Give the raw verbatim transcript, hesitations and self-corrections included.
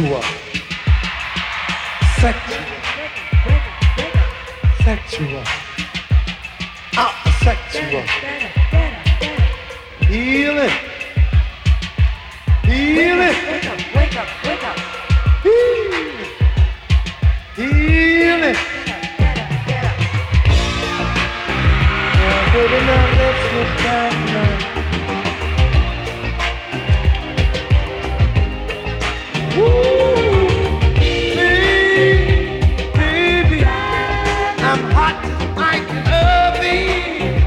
Sexual. Sexual. Sexual. Ah, sexual. Healing. Healing. Wake up, wake up, wake up. Healing. Healing. Now, baby, now let's get back now. Woo! Baby, baby, I'm hot like an oven.